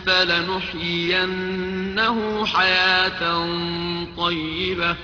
فلنحيينه حياة طيبة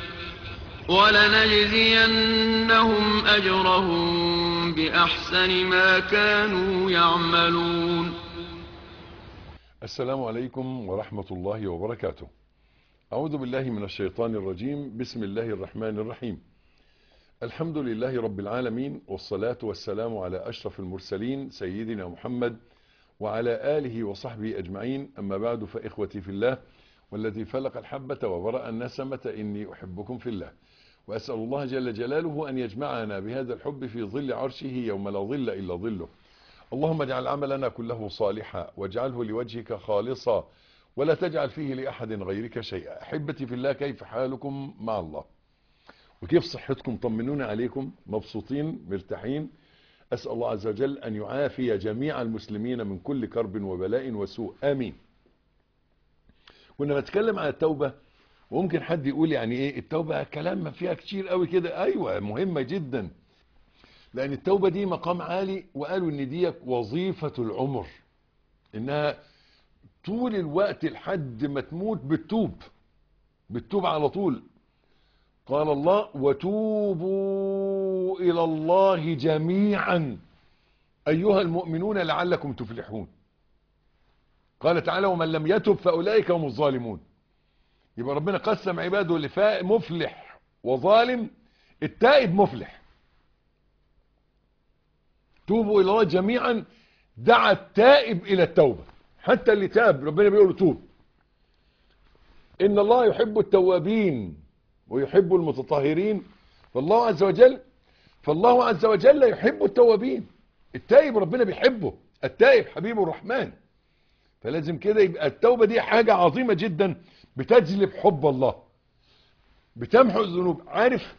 ولنجزينهم أجرهم بأحسن ما كانوا يعملون. السلام عليكم ورحمة الله وبركاته. أعوذ بالله من الشيطان الرجيم. بسم الله الرحمن الرحيم. الحمد لله رب العالمين، والصلاة والسلام على أشرف المرسلين سيدنا محمد وعلى آله وصحبه أجمعين. أما بعد، فإخوتي في الله والذي فلق الحبة وبرأ النسمة إني أحبكم في الله، وأسأل الله جل جلاله أن يجمعنا بهذا الحب في ظل عرشه يوم لا ظل إلا ظله. اللهم اجعل عملنا كله صالحا واجعله لوجهك خالصا ولا تجعل فيه لأحد غيرك شيئا. أحبتي في الله، كيف حالكم مع الله؟ وكيف صحتكم؟ طمنونا عليكم، مبسوطين مرتاحين؟ أسأل الله عز وجل أن يعافي جميع المسلمين من كل كرب وبلاء وسوء، آمين. كنا نتكلم عن التوبة، وممكن حد يقول يعني ايه التوبة؟ كلام ما فيها كتير قوي كده. ايوه، مهمة جدا، لان التوبة دي مقام عالي، وقالوا ان دي وظيفة العمر، انها طول الوقت لحد ما تموت بتتوب على طول. قال الله: وتوبوا الى الله جميعا ايها المؤمنون لعلكم تفلحون. قال تعالى: ومن لم يتب فاولئك هم الظالمون. يبقى ربنا قسم عباده مفلح وظالم. التائب مفلح. توبوا الى الله جميعا، دعا التائب الى التوبة. حتى اللي تاب ربنا بيقول له توب. ان الله يحب التوابين ويحب المتطهرين. فالله عز وجل يحب التوابين. التائب ربنا بيحبه، التائب حبيب الرحمن. فلازم كده يبقى التوبة دي حاجة عظيمة جدا، بتجلب حب الله، بتمحو الذنوب. عارف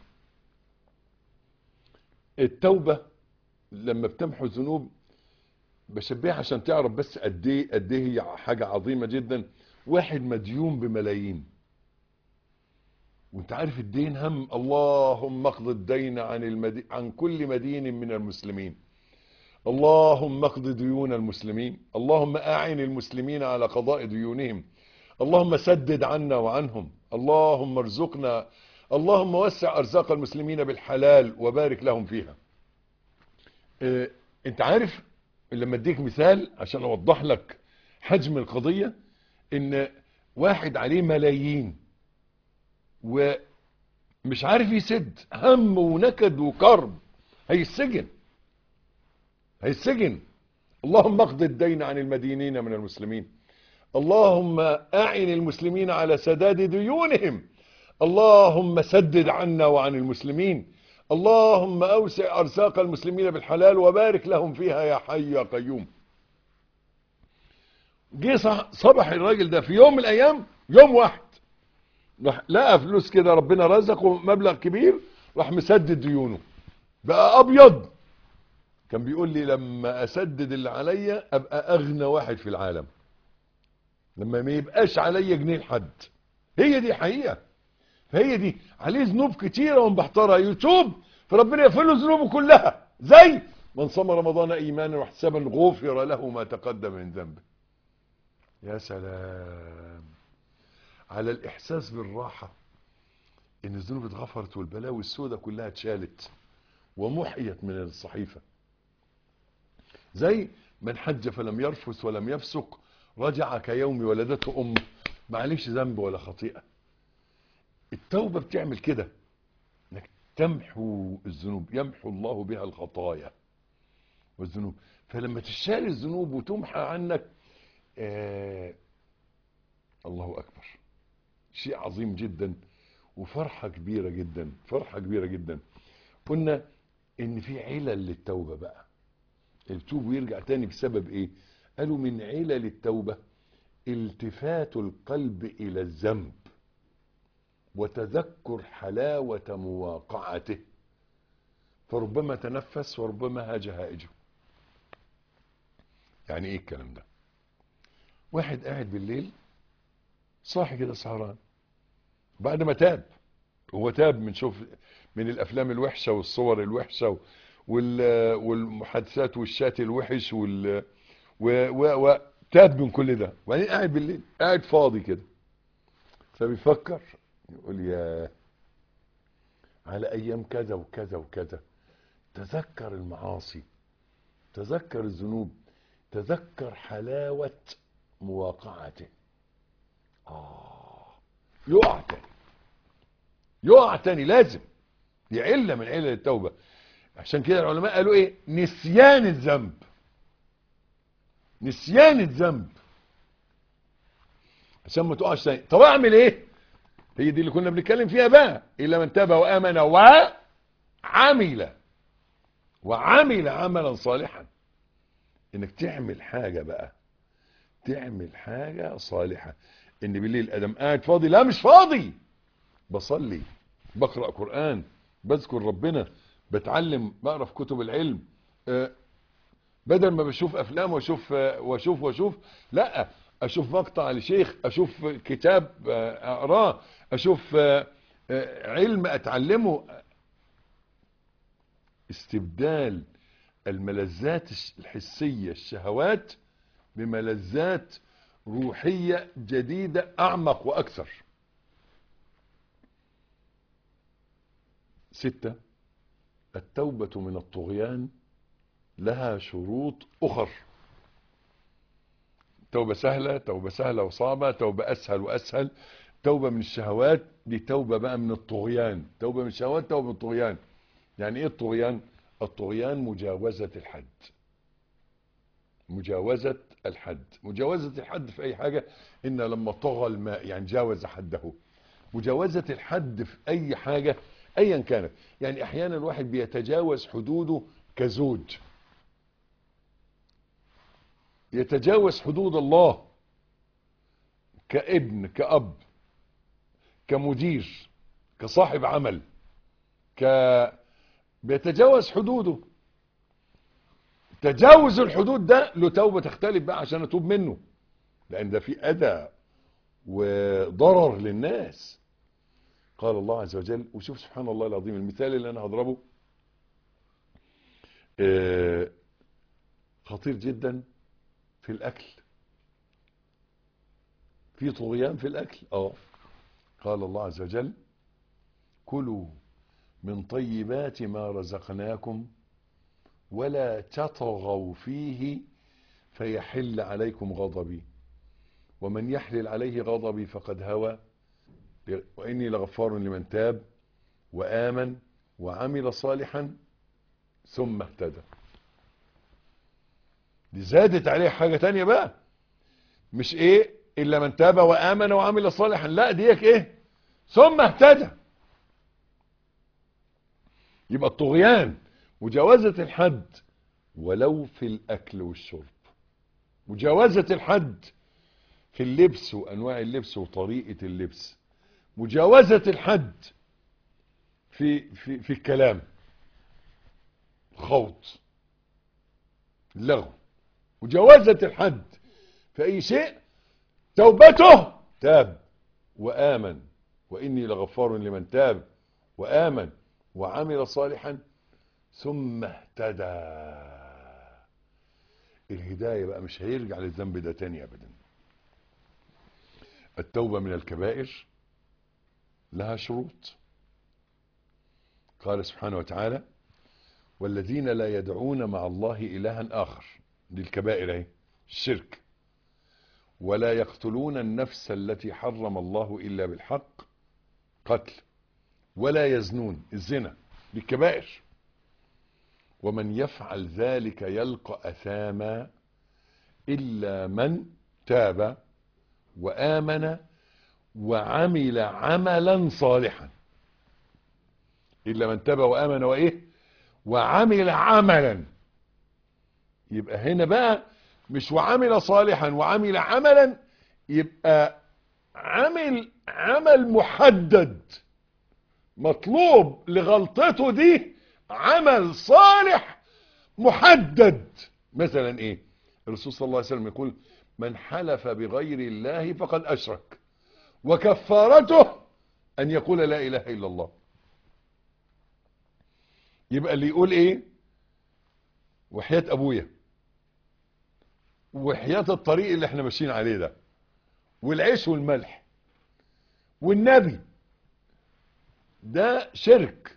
التوبة لما بتمحو الذنوب، بشبهها عشان تعرف بس قد ايه هي حاجة عظيمة جدا. واحد مديون بملايين، وانت عارف الدين هم. اللهم اقض الدين عن كل مدين من المسلمين. اللهم اقض ديون المسلمين. اللهم اعن المسلمين على قضاء ديونهم. اللهم سدد عنا وعنهم. اللهم ارزقنا. اللهم وسع ارزاق المسلمين بالحلال وبارك لهم فيها. انت عارف، لما اديك مثال عشان اوضح لك حجم القضية، ان واحد عليه ملايين ومش عارف يسد، هم ونكد وكرب، هيسجن. اللهم اقض الدين عن المدينين من المسلمين. اللهم اعن المسلمين على سداد ديونهم. اللهم سدد عنا وعن المسلمين. اللهم اوسع ارزاق المسلمين بالحلال وبارك لهم فيها يا حي يا قيوم. جه صبح الراجل ده في يوم من الايام، يوم واحد راح لقى فلوس كده، ربنا رزقه مبلغ كبير، راح مسدد ديونه، بقى ابيض. كان بيقول لي: لما اسدد اللي عليا ابقى اغنى واحد في العالم، لما ما يبقاش عليا جنيه لحد. هي دي حقيقة. فهي دي عليه ذنوب كتيرة ومبحترة، يتوب فربنا يغفر له ذنوبه كلها، زي من صام رمضان ايمانا واحتسابا غفر له ما تقدم من ذنبه. يا سلام على الاحساس بالراحة، ان الذنوب اتغفرت والبلاوي السوداء كلها اتشالت ومحيت من الصحيفة. زي من حج فلم يرفث ولم يفسق رجع كيوم ولدته امه، معليش ذنب ولا خطيئة. التوبة بتعمل كده، انك تمحو الذنوب، يمحو الله بها الخطايا والذنوب. فلما تشال الذنوب وتمحى عنك، الله اكبر، شيء عظيم جدا وفرحة كبيرة جدا، فرحة كبيرة جدا. قلنا ان في علل للتوبة بقى. التوب ويرجع تاني بسبب ايه؟ قالوا من علل التوبة التفات القلب الى الذنب وتذكر حلاوة مواقعته، فربما تنفس وربما هاج هائجه. يعني ايه الكلام ده؟ واحد قاعد بالليل صاحي كده سهران بعد ما تاب. هو تاب من الافلام الوحشة والصور الوحشة والمحادثات والشات الوحش تاب من كل ده، وبعدين قاعد بالليل قاعد فاضي كده، فبيفكر يقول يا على ايام كذا وكذا وكذا، تذكر المعاصي، تذكر الذنوب، تذكر حلاوة مواقعته. يقع تاني، يقع تاني، لازم. دي علة من علل التوبة. عشان كده العلماء قالوا ايه؟ نسيان الذنب. نسيان الذنب عشان ما تقعش تاني. طب اعمل ايه؟ هي دي اللي كنا بنتكلم فيها بقى. الا من تاب وامن وعمل عملا صالحا. انك تعمل حاجة بقى، تعمل حاجة صالحة. ان بالليل ادم قاعد فاضي، لا مش فاضي، بصلي، بقرأ قرآن، بذكر ربنا، بتعلم، بقرأ في كتب العلم. بدل ما بشوف افلام واشوف لا، اشوف مقطع لشيخ، اشوف كتاب اقراه، اشوف علم اتعلمه. استبدال الملذات الحسية الشهوات بملذات روحية جديدة اعمق واكثر. 6. التوبة من الطغيان لها شروط اخر. توبة سهلة، توبة سهلة وصعبة، توبة اسهل واسهل. توبة من الشهوات دي توبة بقى من الطغيان. توبة من الشهوات، توبة من الطغيان. يعني ايه الطغيان؟ الطغيان مجاوزة الحد. مجاوزة الحد. مجاوزة الحد في اي حاجة. ان لما طغى الماء يعني جاوز حده. مجاوزة الحد في اي حاجة ايا كانت. يعني احيانا الواحد بيتجاوز حدوده كزوج، يتجاوز حدود الله كابن، كأب، كمدير، كصاحب عمل، بيتجاوز حدوده. تجاوز الحدود ده له توبة تختلف بقى عشان اتوب منه، لان ده في اذى وضرر للناس. قال الله عز وجل، وشوف سبحان الله العظيم المثال اللي انا هضربه خطير جدا. في الاكل في طغيان في الاكل. قال الله عز وجل كلوا من طيبات ما رزقناكم ولا تطغوا فيه فيحل عليكم غضبي ومن يحلل عليه غضبي فقد هوى وإني لغفار لمن تاب وآمن وعمل صالحا ثم اهتدى. دي زادت عليه حاجة تانية بقى، مش ايه إلا من تاب وآمن وعمل صالحا، لا ديك ايه ثم اهتدى. يبقى الطغيان مجاوزة الحد ولو في الأكل والشرب، مجاوزة الحد في اللبس وأنواع اللبس وطريقة اللبس، مجاوزة الحد في الكلام، خوض، لغو، مجاوزة الحد في أي شيء. توبته تاب وآمن وإني لغفار لمن تاب وآمن وعمل صالحا ثم اهتدى. الهداية بقى مش هيرجع للذنب ده تاني أبدا. التوبة من الكبائر لها شروط. قال سبحانه وتعالى والذين لا يدعون مع الله إلها آخر، دي الكبائر اهي، الشرك، ولا يقتلون النفس التي حرم الله إلا بالحق، قتل، ولا يزنون، الزنا، دي الكبائر. ومن يفعل ذلك يلقى أثاما إلا من تاب وآمن وعمل عملا صالحا. إلا من تاب وآمن وإيه وعمل عملا. يبقى هنا بقى مش وعمل صالحا وعمل عملا، يبقى عمل محدد مطلوب لغلطته دي، عمل صالح محدد. مثلا ايه؟ الرسول صلى الله عليه وسلم يقول من حلف بغير الله فقد اشرك وكفارته ان يقول لا اله الا الله. يبقى اللي يقول ايه وحياة ابويا وحياة الطريق اللي احنا ماشيين عليه ده، والعيش والملح والنبي، ده شرك.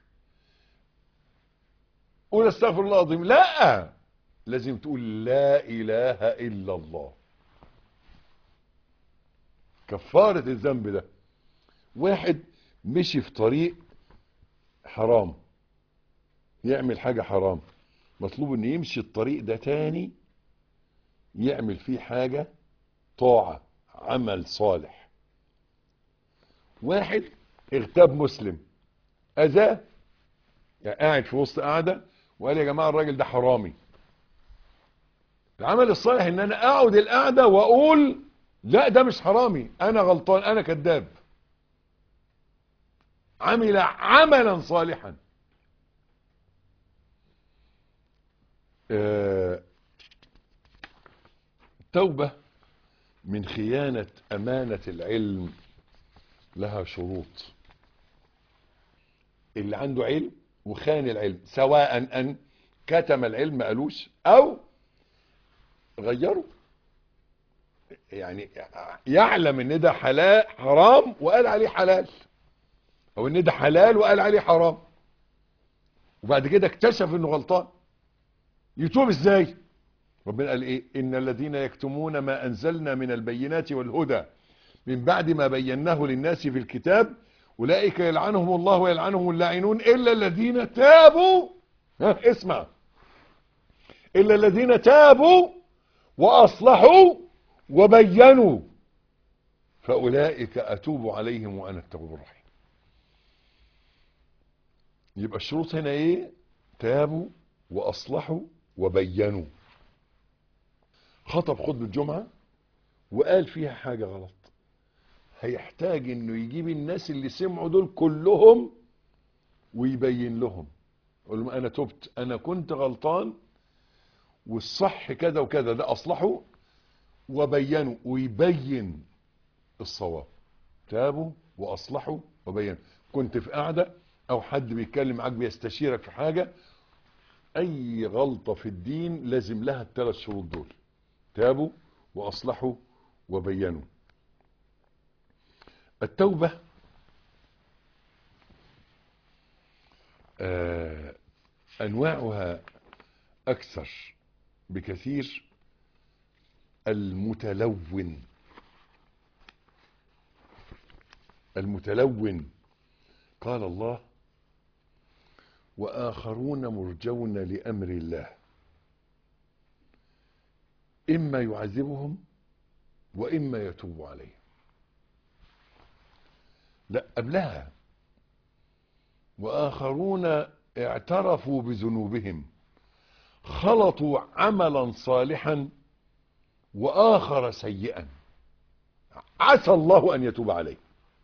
قول استغفر الله العظيم، لا، لازم تقول لا اله الا الله. كفارة الذنب ده، واحد مشي في طريق حرام، يعمل حاجة حرام، مطلوب انه يمشي الطريق ده تاني يعمل فيه حاجة طاعة، عمل صالح. واحد اغتاب مسلم، اذاه، يعني قاعد في وسط قاعدة وقال يا جماعة الراجل ده حرامي. العمل الصالح ان انا اقعد القعدة واقول لا ده مش حرامي، انا غلطان، انا كذاب. عمل عملا صالحا. توبة من خيانة امانة العلم لها شروط. اللي عنده علم وخان العلم، سواء ان كتم العلم ما قالوش او غيره، يعني يعلم ان ده حلال حرام وقال عليه حلال، او ان ده حلال وقال عليه حرام، وبعد كده اكتشف انه غلطان، يتوب ازاي؟ ربنا قال ايه؟ ان الذين يكتمون ما انزلنا من البينات والهدى من بعد ما بيناه للناس في الكتاب اولئك يلعنهم الله ويلعنهم اللاعنون الا الذين تابوا. اسمع، الا الذين تابوا واصلحوا وبينوا فاولئك اتوب عليهم وانا التواب الرحيم. يبقى الشروط هنا ايه؟ تابوا واصلحوا وبينوا. خطب خطبة جمعة وقال فيها حاجة غلط، هيحتاج انه يجيب الناس اللي سمعوا دول كلهم ويبين لهم، يقول لهم انا تبت، انا كنت غلطان والصح كذا وكذا، ده اصلحوا وبينوا، ويبين الصواب. تابوا واصلحوا وبينوا. كنت في قاعدة او حد بيتكلم معاك بيستشيرك في حاجة، اي غلطة في الدين لازم لها الثلاث شروط دول: تابوا واصلحوا وبينوا. التوبة انواعها اكثر بكثير. المتلون، المتلون قال الله واخرون مرجون لامر الله اما يعذبهم واما يتوب عليهم. لا، قبلها واخرون اعترفوا بذنوبهم خلطوا عملا صالحا واخر سيئا عسى الله ان يتوب عليه.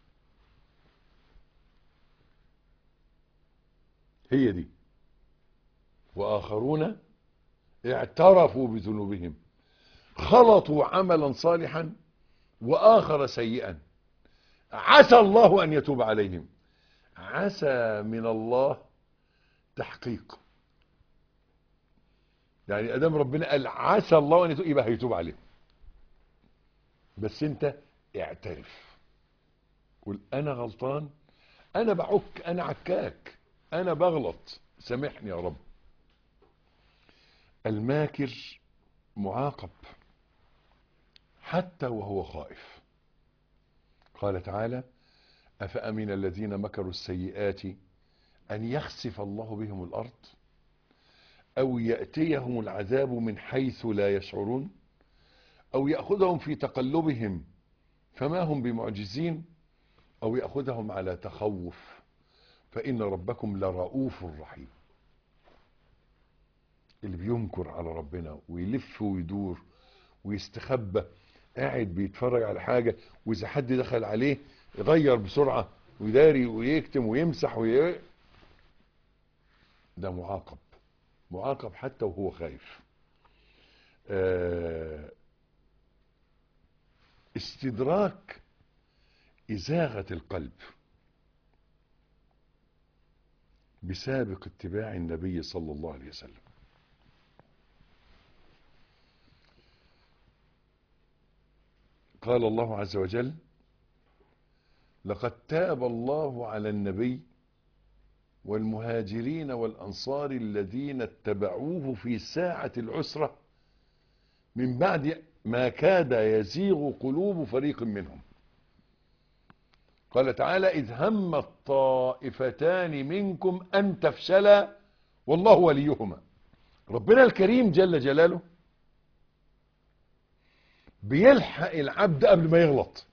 هي دي، واخرون اعترفوا بذنوبهم خلطوا عملا صالحا واخر سيئا عسى الله ان يتوب عليهم. عسى من الله تحقيق، يعني ادام ربنا قال عسى الله ان يتوب يبقى هيتوب عليهم، بس انت اعترف، قول انا غلطان، انا بعك، انا عكاك، انا بغلط، سامحني يا رب. الماكر معاقب حتى وهو خائف. قال تعالى افامن الذين مكروا السيئات ان يخسف الله بهم الارض او ياتيهم العذاب من حيث لا يشعرون او ياخذهم في تقلبهم فما هم بمعجزين او ياخذهم على تخوف فان ربكم لرؤوف رحيم. اللي بينكر على ربنا ويلف ويدور ويستخبى، قاعد بيتفرج على حاجة واذا حد دخل عليه يغير بسرعة ويداري ويكتم ويمسح ده معاقب، معاقب حتى وهو خايف. استدراك إزاغة القلب بسابق اتباع النبي صلى الله عليه وسلم. قال الله عز وجل: لقد تاب الله على النبي والمهاجرين والأنصار الذين اتبعوه في ساعة العسرة من بعد ما كاد يزيغ قلوب فريق منهم. قال تعالى: إذ هم الطائفتان منكم أن تفشلا والله وليهما. ربنا الكريم جل جلاله بيلحق العبد قبل ما يغلط،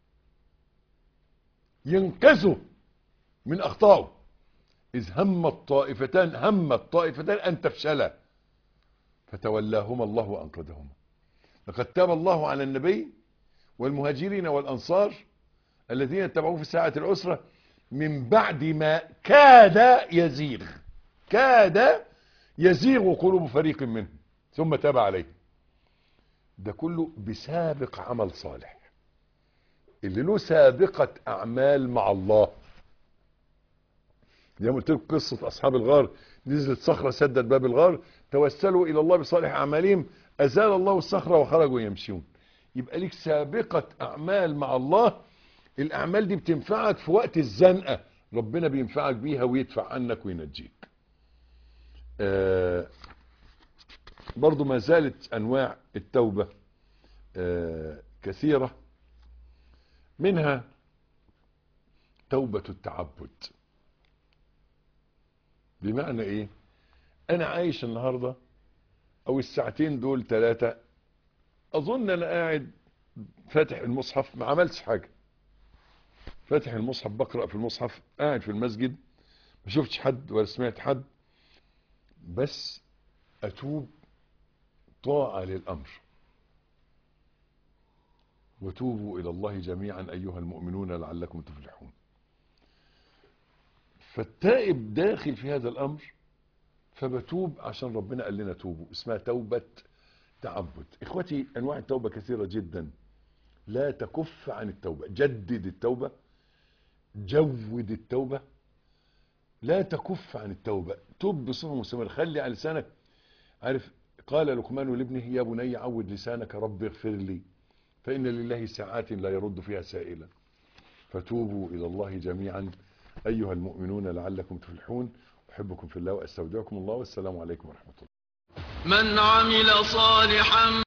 ينقذه من أخطائه. إذ هم الطائفتان أن تفشلا فتولاهما الله وأنقذهما. لقد تاب الله على النبي والمهاجرين والأنصار الذين اتبعوه في ساعة العسرة من بعد ما كاد يزيغ قلوب فريق منهم ثم تاب عليه. ده كله بسابق عمل صالح. اللي له سابقة أعمال مع الله، زي ما قلت لكم قصة أصحاب الغار، نزلت صخرة سدت باب الغار، توسلوا إلى الله بصالح أعمالهم أزال الله الصخرة وخرجوا يمشون. يبقى ليك سابقة أعمال مع الله. الأعمال دي بتنفعك في وقت الزنقة، ربنا بينفعك بيها ويدفع عنك وينجيك. برضو ما زالت أنواع التوبة كثيرة، منها توبة التعبد. بمعنى ايه؟ انا عايش النهاردة او الساعتين دول 3، اظن انا قاعد فاتح المصحف ما عملتش حاجة، فاتح المصحف بقرأ في المصحف، قاعد في المسجد ما شفتش حد ولا سمعت حد، بس اتوب طاعة للامر. وتوبوا الى الله جميعا ايها المؤمنون لعلكم تفلحون. فالتائب داخل في هذا الامر، فبتوب عشان ربنا قال لنا توبوا، اسمها توبة تعبد. اخوتي، انواع التوبة كثيرة جدا، لا تكف عن التوبة. جدد التوبة، جود التوبة، لا تكف عن التوبة. توب بصفة مستمرة، خلي على لسانك. عارف قال لقمان لابنه: يا بني عود لسانك رب اغفر لي فإن لله ساعات لا يرد فيها سائلا. فتوبوا إلى الله جميعا أيها المؤمنون لعلكم تفلحون. أحبكم في الله وأستودعكم الله، والسلام عليكم ورحمة الله. من عمل صالحا